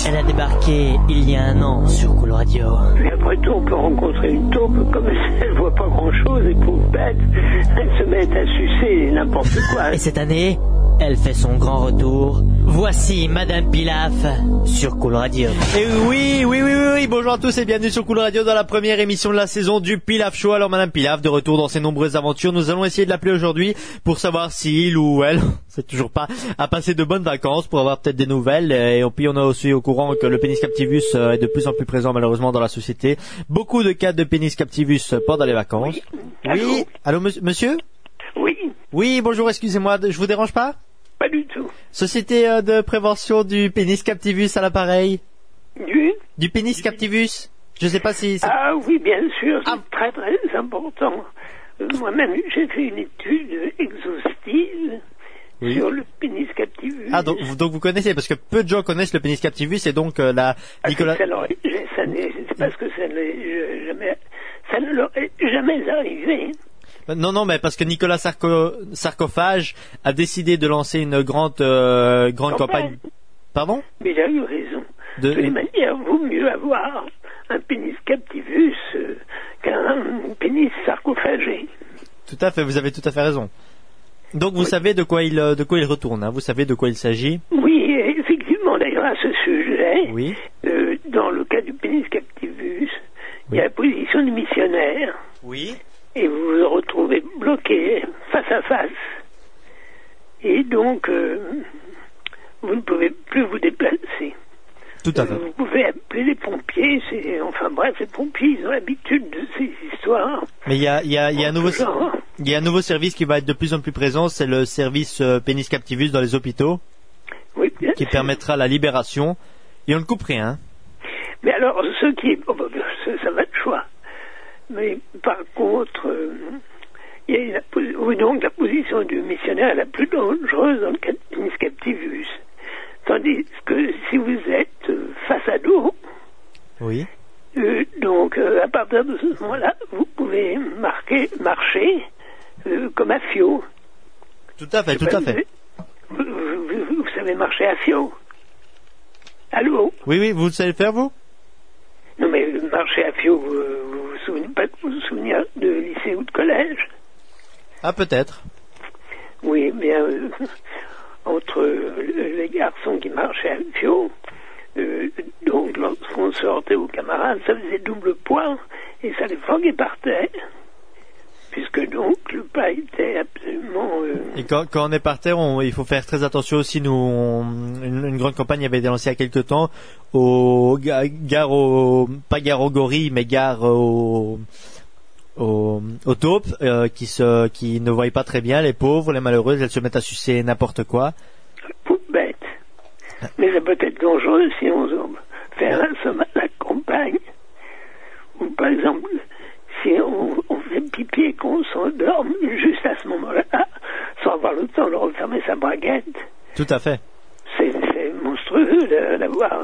Elle a débarqué il y a un an sur Cool Radio. Et après tout, on peut rencontrer une taupe, comme elle voit pas grand-chose, et pauvre bête, elle se met à sucer n'importe quoi. Et cette année, elle fait son grand retour. Voici Madame Pilaf sur Cool Radio. Et oui, bonjour à tous et bienvenue sur Cool Radio dans la première émission de la saison du Pilaf Show. Alors Madame Pilaf, de retour dans ses nombreuses aventures, nous allons essayer de l'appeler aujourd'hui pour savoir si il ou elle, c'est toujours pas, a passé de bonnes vacances, pour avoir peut-être des nouvelles. Et puis on est aussi au courant que le pénis captivus est de plus en plus présent malheureusement dans la société. Beaucoup de cas de pénis captivus pendant les vacances. Oui. Allô monsieur? Oui. Oui, bonjour, excusez-moi, je vous dérange pas? Pas du tout. Société de prévention du pénis captivus à l'appareil. Du pénis captivus. Je sais pas si... Ah oui, bien sûr, c'est très très important. Moi-même, j'ai fait une étude exhaustive sur le pénis captivus. Ah, donc vous connaissez, parce que peu de gens connaissent le pénis captivus, et donc Nicolas... C'est parce que ça ne leur est jamais arrivé. Non, mais parce que Nicolas Sarcophage a décidé de lancer une grande campagne. Pardon? Mais il a eu raison. De toutes les manières, vaut mieux avoir un pénis captivus qu'un pénis sarcophagé. Tout à fait, vous avez tout à fait raison. Donc vous savez de quoi il retourne, hein, vous savez de quoi il s'agit? Oui, effectivement, d'ailleurs à ce sujet, dans le cas du pénis captivus, il y a la position du missionnaire. Oui. Et vous vous retrouvez bloqué face à face. Et donc, vous ne pouvez plus vous déplacer. Tout à fait. Vous pouvez appeler les pompiers. Les pompiers, ils ont l'habitude de ces histoires. Mais il y a un nouveau service qui va être de plus en plus présent, c'est le service pénis captivus dans les hôpitaux. Oui, bien qui sûr. permettra la libération. Et on ne coupe rien. Mais alors, ça va de choix. Mais par contre, il y a la position du missionnaire la plus dangereuse dans le cas de pénis captivus. Tandis que si vous êtes face à dos, donc à partir de ce moment-là, vous pouvez marcher comme à fio. Tout à fait. Vous savez marcher à fio? Allô? Oui, vous le savez faire, vous? Non, mais marcher à fio, vous vous souvenez de lycée ou de collège? Ah, peut-être. Oui, bien, entre les garçons qui marchaient à fio, donc lorsqu'on sortait aux camarades, ça faisait double poids et ça les flanquait par terre. Puisque donc le pas était absolument... Et quand on est par terre, il faut faire très attention aussi. Une grande campagne avait été lancée il y a quelque temps pas gare aux gorilles, mais gare aux taupes qui ne voient pas très bien, les pauvres, les malheureuses, elles se mettent à sucer n'importe quoi. Pauvre bête. Mais ça peut être dangereux si on fait un somme à la campagne. Ou par exemple... Si on fait pipi et qu'on s'endorme juste à ce moment-là, sans avoir le temps de refermer sa braguette. Tout à fait. C'est monstrueux d'avoir...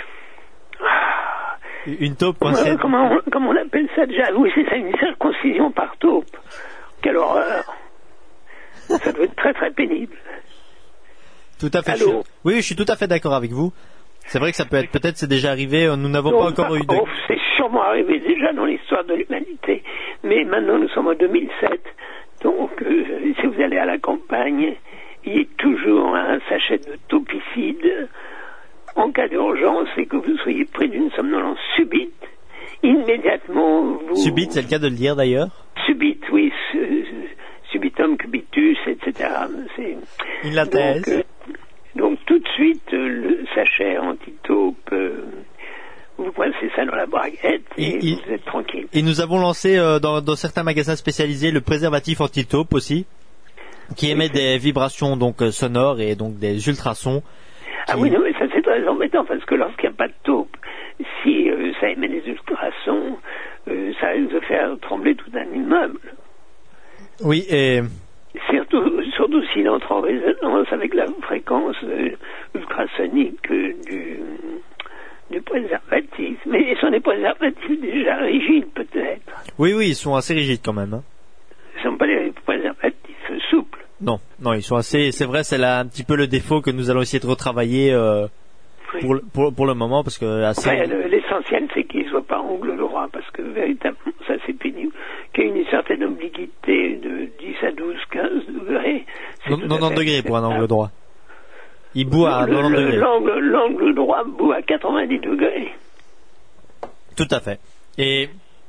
Une taupe coincée. Comment on appelle ça déjà? Oui, c'est ça, une circoncision par taupe. Quelle horreur. Ça doit être très très pénible. Tout à fait. Oui, je suis tout à fait d'accord avec vous. C'est vrai que ça peut-être c'est déjà arrivé, nous n'avons pas encore eu de... C'est sûrement arrivé déjà dans l'histoire de l'humanité, mais maintenant nous sommes en 2007, donc si vous allez à la campagne, il y a toujours un sachet de taupicide en cas d'urgence et que vous soyez pris d'une somnolence subite, immédiatement vous... Subite, c'est le cas de le dire d'ailleurs. Subite, oui, subitum cubitus, etc. Il la thèse. Donc tout de suite, le sachet anti-taupe, vous coincez ça dans la braguette et vous êtes tranquille. Et nous avons lancé dans certains magasins spécialisés le préservatif anti-taupe aussi, qui émet des vibrations donc sonores et donc des ultrasons. Ah oui, non, mais ça c'est très embêtant parce que lorsqu'il n'y a pas de taupe, si ça émet des ultrasons, ça risque de faire trembler tout un immeuble. Oui, et... Surtout s'il entre en résonance avec la fréquence ultrasonique du préservatif. Mais ils sont des préservatifs déjà rigides, peut-être. Oui, ils sont assez rigides quand même. Hein. Ils ne sont pas des préservatifs souples. Non, ils sont assez... C'est vrai, c'est là un petit peu le défaut que nous allons essayer de retravailler. pour le moment, parce que Enfin, l'essentiel, c'est qu'il ne soit pas angle droit, parce que véritablement, ça c'est pénible. Qu'il y ait une certaine obliquité de 10 à 12, 15 degrés. 90 degrés pour un angle droit. Il bout à 90 degrés. L'angle droit bout à 90 degrés. Tout à fait. Et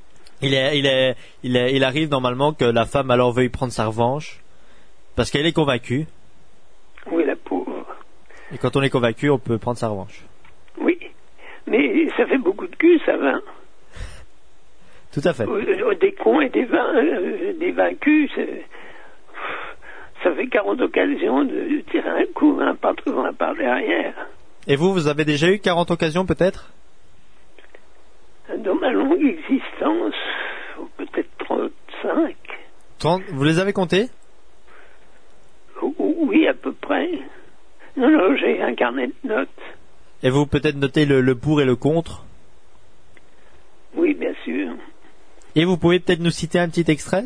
il arrive normalement que la femme alors veuille prendre sa revanche, parce qu'elle est convaincue. Oui, la pauvre. Et quand on est convaincu, on peut prendre sa revanche. Oui. Mais ça fait beaucoup de cul, ça va. Tout à fait. Des cons et des vaincus, ça fait 40 occasions de tirer un coup, un par devant, un par derrière. Et vous avez déjà eu 40 occasions peut-être? Dans ma longue existence, peut-être 35. 30, vous les avez comptés? Oui, à peu près. Non, j'ai un carnet de notes. Et vous peut-être notez le pour et le contre? Oui, bien sûr. Et vous pouvez peut-être nous citer un petit extrait?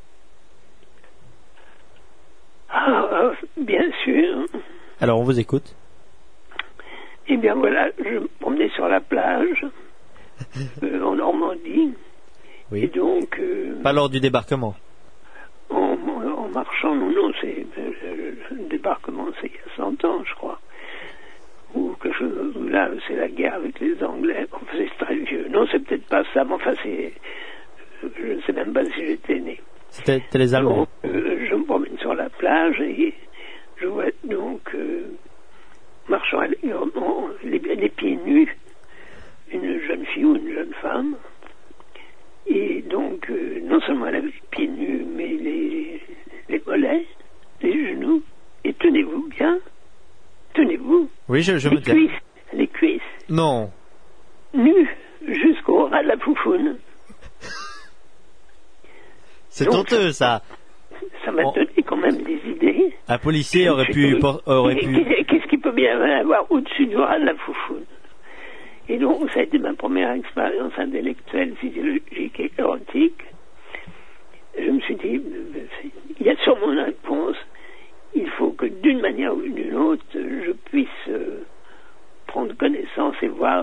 Ah, bien sûr. Alors on vous écoute. Eh bien voilà, je me promenais sur la plage, en Normandie. Oui. Et donc... Pas lors du débarquement. En marchant, non, c'est le débarquement, c'est il y a 100 ans, je crois. Ou quelque chose, là, c'est la guerre avec les Anglais. Enfin, c'est très vieux. Non, c'est peut-être pas ça, mais enfin, je ne sais même pas si j'étais né. C'était les Allemands. Donc, je me promène sur la plage et je vois donc, marchant allègrement, les pieds nus, une jeune fille ou une jeune femme. Et donc, non seulement elle avait les pieds nus, mais les mollets, les genoux, et tenez-vous bien, tenez-vous. Oui, je me tiens. Les cuisses. Non. Nues jusqu'au ras de la foufoune. C'est donc, honteux, ça. Ça m'a donné quand même des idées. Un policier aurait pu... Qu'est-ce qu'il peut bien avoir au-dessus du ras de la foufoune? Et donc, ça a été ma première expérience intellectuelle, physiologique et érotique. Je me suis dit, il y a sûrement une réponse. Il faut que d'une manière ou d'une autre, je puisse prendre connaissance et voir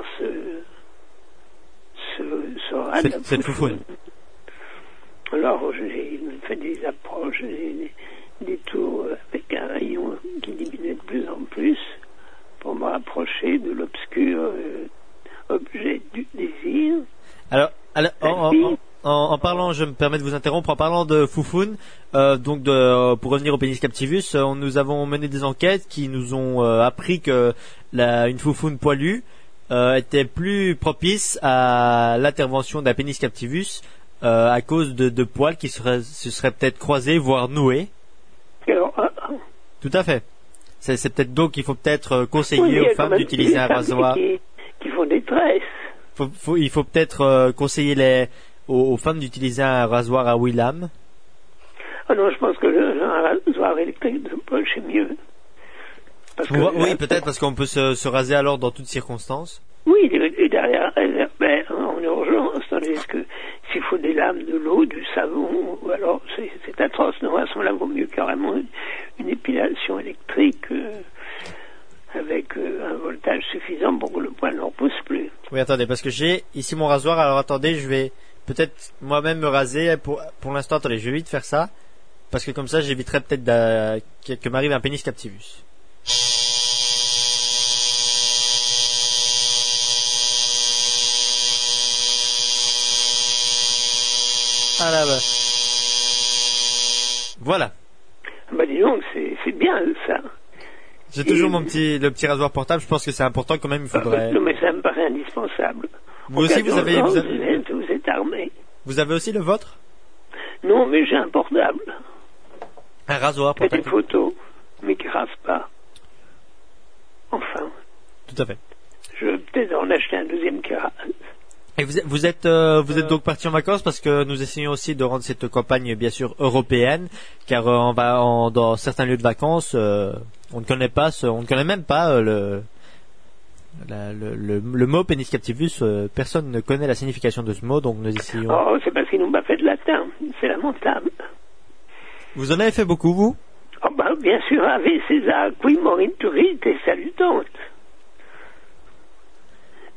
ce ras de la cette foufoune. Alors, j'ai fait des approches, des tours avec un rayon qui diminuait de plus en plus pour me rapprocher de l'obscur objet du désir. Alors en parlant, je me permets de vous interrompre, en parlant de foufoune, pour revenir au pénis captivus, nous avons mené des enquêtes qui nous ont appris que une foufoune poilue était plus propice à l'intervention d'un pénis captivus à cause de poils qui se seraient peut-être croisés, voire noués. Tout à fait. C'est peut-être donc qu'il faut peut-être conseiller aux femmes d'utiliser un rasoir. Qui font des tresses. Il faut peut-être conseiller aux femmes d'utiliser un rasoir à 8 lames. Ah non, je pense que un rasoir électrique de poche est mieux. Oui, peut-être parce qu'on peut se raser alors dans toutes circonstances. Oui, et derrière, en urgence, tandis que s'il faut des lames, de l'eau, du savon, ou alors c'est atroce. Non, à ce moment-là, vaut mieux carrément une épilation électrique avec un voltage suffisant pour que le poil ne repousse plus. Oui, attendez, parce que j'ai ici mon rasoir, alors attendez, je vais peut-être moi-même me raser. Pour l'instant, attendez, je vais vite faire ça, parce que comme ça, j'éviterai peut-être que m'arrive un pénis captivus. Ah là bas. Voilà. Bah dis donc, c'est bien ça. J'ai toujours le petit rasoir portable. Je pense que c'est important quand même. Il faudrait. Non, mais ça me paraît indispensable. Vous aussi, vous êtes armé. Vous avez aussi le vôtre? Non, mais j'ai un portable. Un rasoir portable. Des photos, mais qui rase pas. Enfin. Tout à fait. Je vais peut-être en acheter un deuxième qui rase. Et vous êtes donc parti en vacances parce que nous essayons aussi de rendre cette campagne bien sûr européenne, car dans certains lieux de vacances, on ne connaît même pas le mot pénis captivus. Personne ne connaît la signification de ce mot, donc nous essayons. Oh, c'est parce qu'ils n'ont pas fait de latin, c'est lamentable. Vous en avez fait beaucoup, vous? Oh ben, bien sûr, Ave César, qui moriturit et salutante.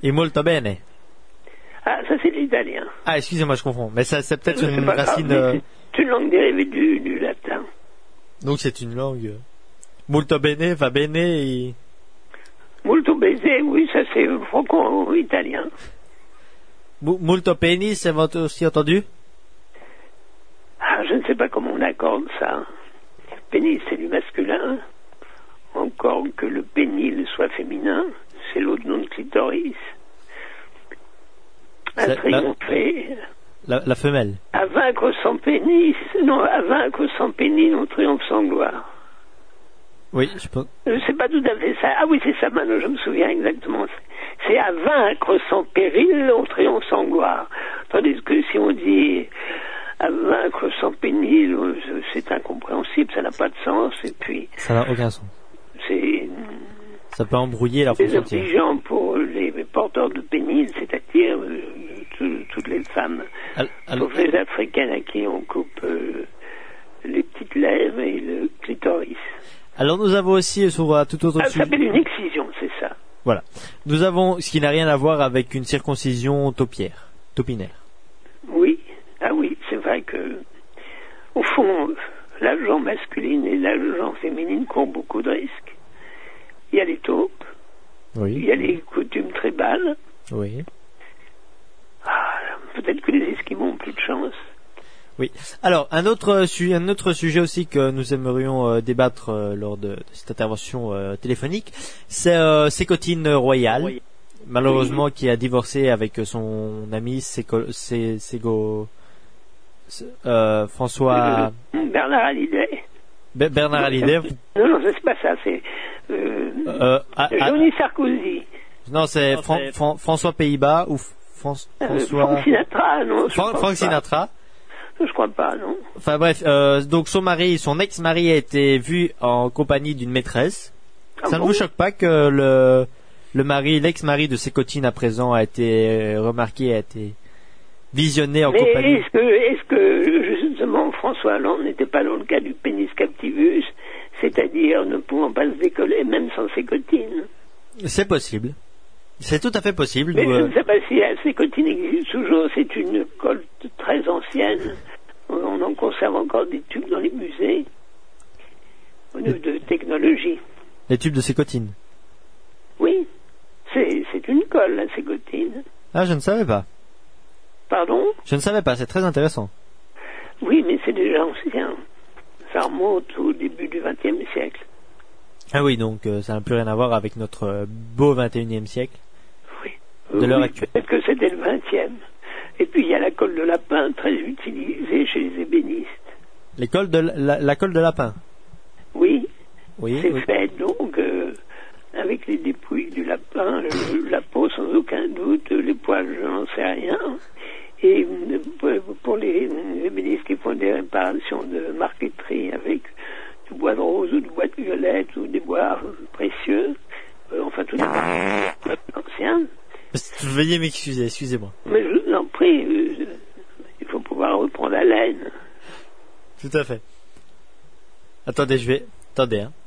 Et molto bene. Ah, ça c'est l'italien. Ah, excusez-moi, je confonds. Mais ça, c'est peut-être C'est une pas grave, racine... mais c'est une langue dérivée du latin. Donc c'est une langue... Molto bene, va bene et... Molto baiser, oui, ça c'est franco-italien. Molto penis, c'est votre aussi entendu? Ah, je ne sais pas comment on accorde ça. Pénis, c'est du masculin. Encore que le pénile soit féminin, c'est l'autre nom de clitoris. À triompher. La femelle. À vaincre sans pénis. Non, à vaincre sans pénis, on triomphe sans gloire. Oui, je pense. C'est pas tout à fait ça. Ah oui, c'est ça, maintenant je me souviens exactement. C'est à vaincre sans péril, on triomphe sans gloire. Tandis que si on dit à vaincre sans pénil, c'est incompréhensible, ça n'a pas de sens, et puis... Ça n'a aucun sens. Ça peut embrouiller la fonction entière. C'est obligeant pour les porteurs de pénis, c'est-à-dire toutes les femmes, sauf les africaines à qui on coupe les petites lèvres et le clitoris. Alors nous avons aussi sur tout autre sujet... Ça s'appelle une excision, c'est ça. Voilà. Nous avons ce qui n'a rien à voir avec une circoncision topinaire. Oui. Ah oui, c'est vrai que, au fond, la genre masculine et la genre féminine courent beaucoup de risques. Il y a les taupes, oui. Il y a les coutumes tribales. Oui. Ah, peut-être que les Esquimaux ont plus de chance. Oui. Alors, un autre sujet aussi que nous aimerions débattre lors de cette intervention téléphonique, c'est Sécotine Royal, oui. Malheureusement, oui. Qui a divorcé avec son ami François... Bernard Hallyday. Bernard Hallyday. Non, c'est pas ça, c'est Johnny Sarkozy. Non, c'est François Pays-Bas ou François... Frank Sinatra, non. Frank Sinatra. Je crois pas, non. Enfin bref, donc son ex-mari a été vu en compagnie d'une maîtresse. Ça ne vous choque pas que l'ex-mari de Sécotine à présent a été remarqué, a été visionné en compagnie. Est-ce que justement François Hollande n'était pas dans le cas du pénis captivus, c'est-à-dire ne pouvant pas se décoller même sans Sécotine? C'est possible. C'est tout à fait possible. Mais je ne sais pas si Sécotine existe toujours. C'est une colle très ancienne. On en conserve encore des tubes dans les musées de technologie. Les tubes de Sécotine? Oui. C'est une colle, la Sécotine. Ah, je ne savais pas. Pardon? Je ne savais pas, c'est très intéressant. Oui, mais c'est déjà ancien. Ça remonte au début du XXe siècle. Ah oui, donc ça n'a plus rien à voir avec notre beau XXIe siècle. Oui. De l'heure actuelle. Peut-être que c'était le XXe. Et puis il y a la colle de lapin, très utilisée chez les ébénistes. La colle de lapin? Oui. Oui. C'est fait donc avec les dépouilles du lapin, la peau sans aucun doute, les poils, je n'en sais rien. Et pour les ébénistes qui font des réparations de marqueterie avec du bois de rose ou du bois de violette ou des bois précieux, enfin tout les anciens. Veuillez m'excuser, excusez-moi. Mais je vous en prie, il faut pouvoir reprendre haleine. Tout à fait. Attendez, Attendez, hein.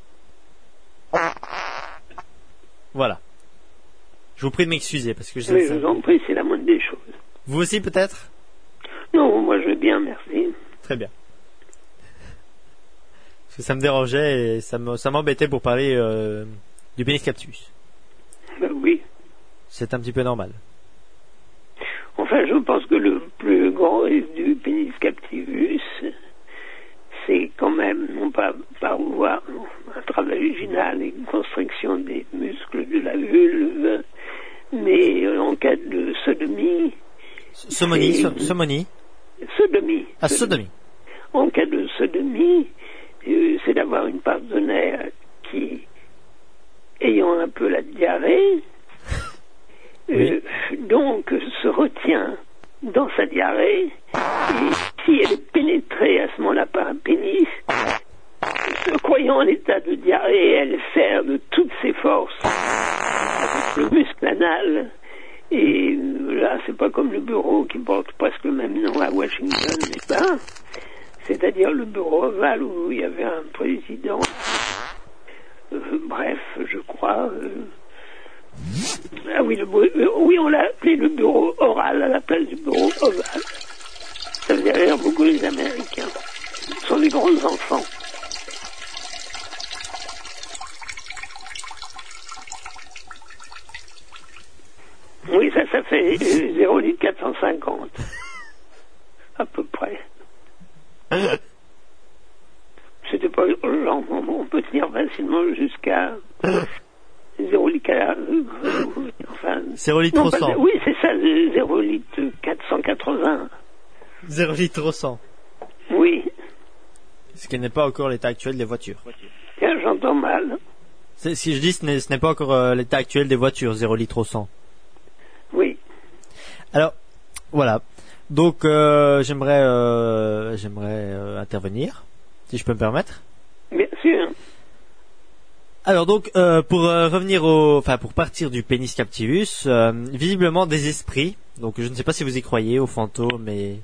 Voilà. Je vous prie de m'excuser parce que je vous en prie, c'est la moindre des choses. Vous aussi peut-être? Non, moi je vais bien, merci. Très bien. Parce que ça me dérangeait et ça m'embêtait pour parler du pénis captivus. Oui. C'est un petit peu normal. Enfin, je pense que le plus grand risque du pénis captivus, c'est quand même, non pas voir un travail vaginal et une constriction des muscles de la vulve, mais en cas de sodomie. Sodomie. Sodomie. Ah, sodomie. En cas de sodomie, c'est d'avoir une partenaire qui, ayant un peu la diarrhée, oui. Donc se retient dans sa diarrhée, et si elle est pénétrée à ce moment-là par un pénis, se croyant en état de diarrhée, elle sert de toutes ses forces avec le muscle anal. Et là, c'est pas comme le bureau qui porte presque le même nom à Washington, n'est-ce pas? C'est-à-dire le bureau ovale où il y avait un président. Bref, je crois. Ah oui, oui, on l'a appelé le bureau oral à la place du bureau ovale. Ça faisait rire beaucoup les Américains. Ce sont des grands enfants. Oui, ça fait 0 litre 450. À peu près. C'était pas urgent, on peut tenir facilement jusqu'à 0 litre, enfin... 0 litre au 100. Oui, c'est ça, 0 litre 480. 0 litre au 100. Oui. Ce qui n'est pas encore l'état actuel des voitures. Tiens, j'entends mal. Si je dis ce n'est pas encore l'état actuel des voitures, 0 litre au 100. Oui. Alors, voilà. Donc, j'aimerais intervenir, si je peux me permettre. Bien sûr. Alors donc, pour revenir pour partir du pénis captivus, visiblement des esprits. Donc, je ne sais pas si vous y croyez aux fantômes, mais...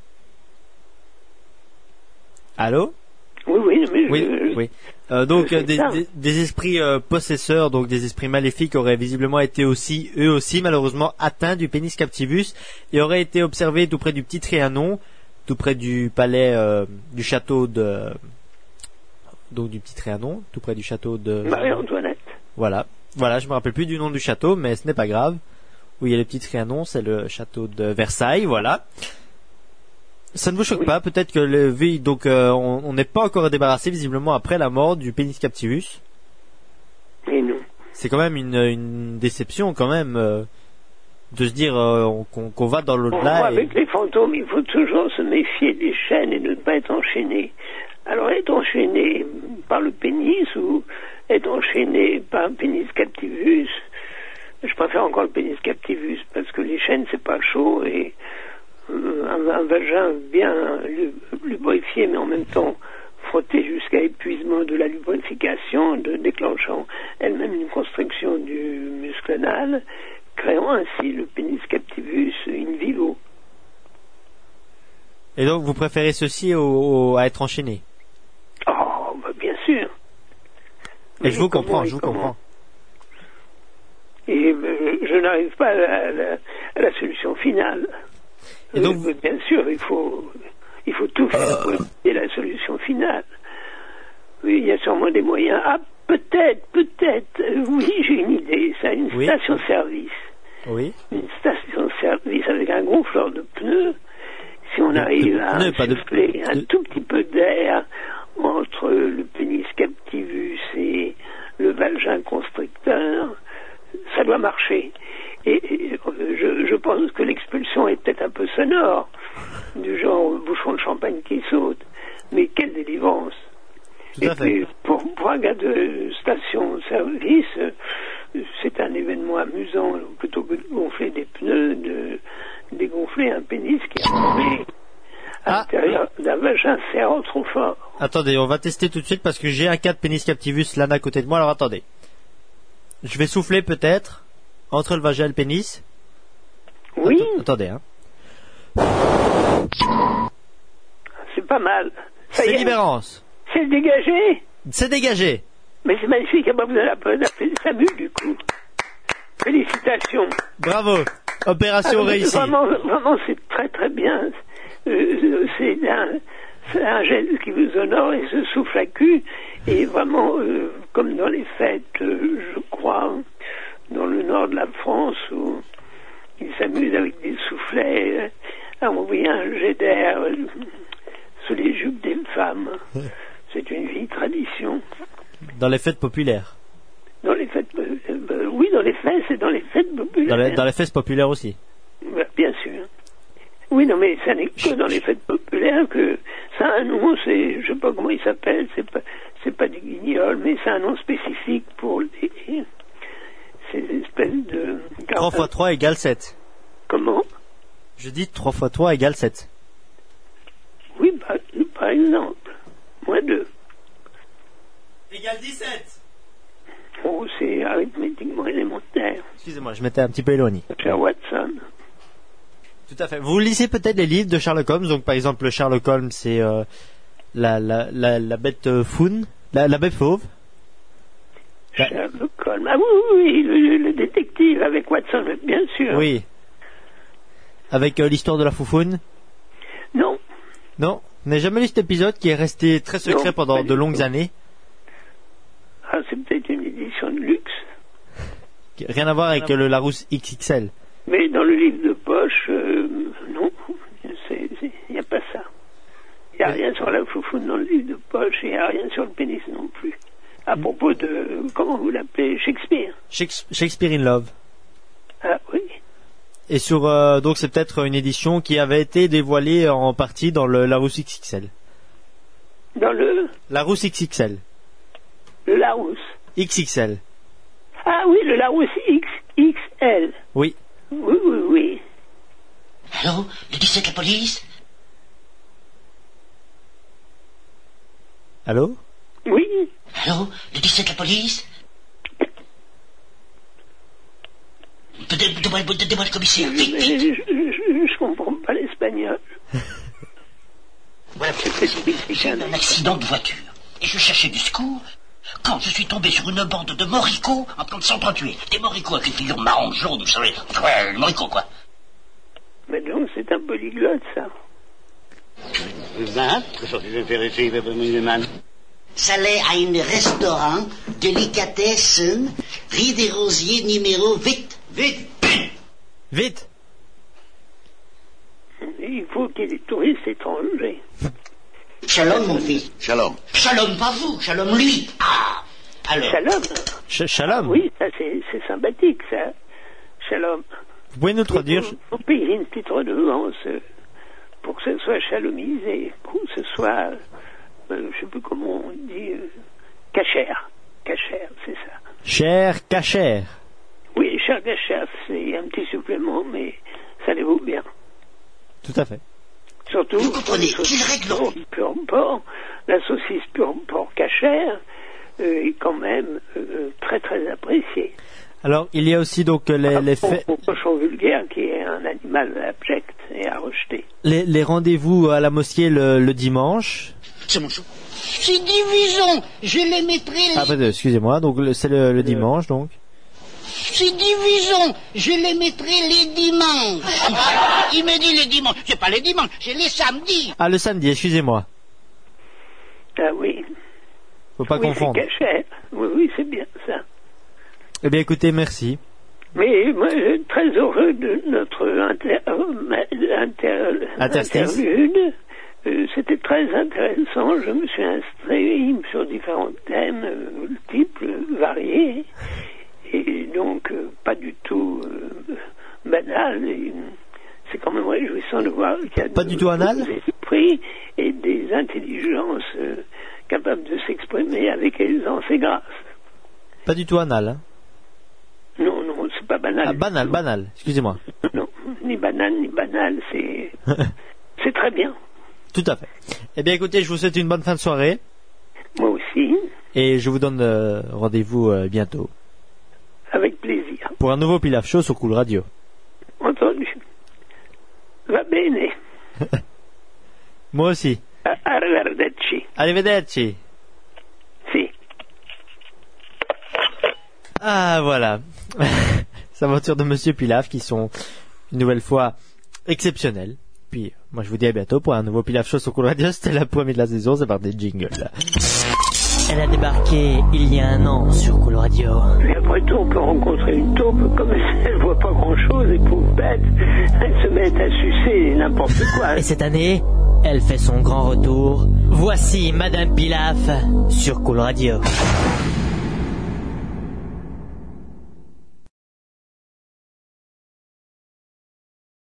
Allô? Oui, mais oui. Donc des esprits possesseurs, donc des esprits maléfiques auraient visiblement été eux aussi malheureusement atteints du pénis captivus et auraient été observés tout près du petit Trianon, tout près du palais du château de du petit Trianon, tout près du château de Marie-Antoinette. Voilà, je me rappelle plus du nom du château, mais ce n'est pas grave. Où il y a le petit Trianon, c'est le château de Versailles, voilà. Ça ne vous choque pas, peut-être que on n'est pas encore débarrassé visiblement après la mort du pénis captivus. Et non. C'est quand même une déception quand même de se dire qu'on va dans l'au-delà. Avec les fantômes, il faut toujours se méfier des chaînes et de ne pas être enchaîné. Alors être enchaîné par le pénis ou être enchaîné par un pénis captivus, je préfère encore le pénis captivus parce que les chaînes c'est pas chaud et un vagin bien lubrifié, mais en même temps frotté jusqu'à épuisement de la lubrification, déclenchant elle-même une constriction du muscle anal, créant ainsi le pénis captivus in vivo. Et donc vous préférez ceci à être enchaîné? Oh, bah bien sûr. Et je vous comprends. Et je n'arrive pas à la solution finale. Et donc, bien sûr, il faut tout faire pour éviter la solution finale. Oui, il y a sûrement des moyens. Ah, peut-être, oui, j'ai une idée, ça, une station-service. Oui. Une station-service avec un gonfleur de pneus. Si on arrive à souffler un tout petit peu d'air entre le pénis captivus et le vagin constricteur, ça doit marcher. Et je pense que l'expulsion est peut-être un peu sonore, du genre bouchon de champagne qui saute, mais quelle délivrance. Tout à fait. Puis, pour un gars de station-service, c'est un événement amusant, plutôt que de gonfler des pneus, de dégonfler un pénis qui est tombé à l'intérieur d'un vagin serrant trop fort. Attendez, on va tester tout de suite parce que j'ai un cas de pénis captivus là à côté de moi, alors attendez. Je vais souffler peut-être entre le vagin et le pénis. Oui. Attendez, hein. C'est pas mal. C'est libérance. C'est dégagé. C'est dégagé. Mais c'est magnifique, vous avez la peine d'appeler SAMU du coup. Félicitations. Bravo. Opération réussie. Vraiment, c'est très très bien. C'est un geste qui vous honore et se souffle à cul. Et vraiment, comme dans les fêtes, je crois, dans le nord de la France, où ils s'amusent avec des soufflets à envoyer un jet d'air sous les jupes des femmes. C'est une vieille tradition. Dans les fêtes populaires. Dans les fêtes, oui, dans les fêtes, c'est dans les fêtes populaires. Dans les fêtes populaires aussi. Bien sûr. Oui, non, mais ça n'est que dans les fêtes populaires que ça a un nom, je sais pas comment il s'appelle, c'est pas des guignols, mais c'est un nom spécifique pour ces espèces de... 3 x 3 égale 7. Comment? Je dis 3 x 3 égale 7. Oui, par exemple. Moins 2. Égale 17. Oh, c'est arithmétiquement élémentaire. Excusez-moi, je m'étais un petit peu éloigné. Cher Watson. Tout à fait. Vous lisez peut-être les livres de Sherlock Holmes. Donc, par exemple, le Sherlock Holmes, c'est la bête faune, la bête fauve. Sherlock Holmes. Ah oui, le détective avec Watson, bien sûr. Oui. Avec l'histoire de la foufoune? Non. Non, on n'a jamais lu cet épisode qui est resté très secret Non, pendant de longues années. Ah, c'est peut-être une édition de luxe. Rien à voir avec le Larousse XXL. Mais dans le livre de poche, non, il n'y a pas ça. Il n'y a rien sur la foufoune dans le livre de poche, et il n'y a rien sur le pénis non plus. À propos de, comment vous l'appelez, Shakespeare. Shakespeare in Love. Ah oui. Et sur donc c'est peut-être une édition qui avait été dévoilée en partie dans le Larousse XXL. Dans le Larousse XXL. Le Larousse. XXL. Ah oui, le Larousse XXL. Oui. Oui. Allô, le 17 la police? Allô? Oui. Allô, le 17 la police? Donnez-moi le commissaire, vite, vite. Je comprends pas l'espagnol. Voilà, j'ai eu un accident de voiture et je cherchais du secours quand je suis tombé sur une bande de moricots en train de s'entretuer. Des moricots avec une figure marron jaune, vous savez. Ouais, les moricots, quoi. Mais donc, c'est un polyglotte, ça. Ça allait à un restaurant, délicatessen, rue des Rosiers, numéro 8. Vite. Il faut qu'il y ait des touristes étrangers. Shalom, mon fils. Shalom. Shalom, pas vous, shalom lui. Ah, alors. Shalom. Shalom. Oui, ça c'est sympathique, ça. Shalom. Vous pouvez nous traduire? Faut payer une petite redevance pour que ce soit chalomisé, pour que ce soit, je sais plus comment on dit, cachère. Cachère, c'est ça. Cher cachère. Oui, cher cachère, c'est un petit supplément, mais ça les vaut bien. Tout à fait. Surtout, Vous comprenez, qu'il règle. Pur porc, la saucisse pur porc cachère est quand même très très appréciée. Alors, il y a aussi donc les faits... Au cochon vulgaire qui est un animal abject et à rejeter. Les rendez-vous à la mosquée le dimanche. C'est mon chou. C'est divisons. Je les mettrai. Ah, pardon, excusez-moi. Donc, c'est le dimanche, donc. C'est divisons. Je les mettrai les dimanches. Il me dit les dimanches. C'est pas les dimanches, c'est les samedis. Ah, le samedi, excusez-moi. Ah oui. Faut pas confondre. C'est cachère. Oui, c'est bien ça. Eh bien, écoutez, merci. Mais moi, je suis très heureux de notre interlude. C'était très intéressant. Je me suis instruit sur différents thèmes multiples, variés, et donc pas du tout banal. Et c'est quand même réjouissant de voir qu'il y a pas du tout anal, des esprits et des intelligences capables de s'exprimer avec aisance et grâce. Pas du tout anal, hein. Non, c'est pas banal. Ah, banal, excusez-moi. Non, ni banal, c'est c'est très bien. Tout à fait. Eh bien, écoutez, je vous souhaite une bonne fin de soirée. Moi aussi. Et je vous donne rendez-vous bientôt. Avec plaisir. Pour un nouveau Pilaf Show sur Cool Radio. Entendu. Va bene. Moi aussi. Arrivederci. Arrivederci. Si. Ah, voilà. Les aventures de Monsieur Pilaf qui sont une nouvelle fois exceptionnelles. Puis, moi je vous dis à bientôt pour un nouveau Pilaf Show sur Cool Radio. C'était la première de la saison, c'est par des jingles. Elle a débarqué il y a 1 an sur Cool Radio. Et après tout, on peut rencontrer une taupe, comme elle voit pas grand-chose, et pauvre bête, elle se met à sucer n'importe quoi. Et cette année, elle fait son grand retour. Voici Madame Pilaf sur Cool Radio.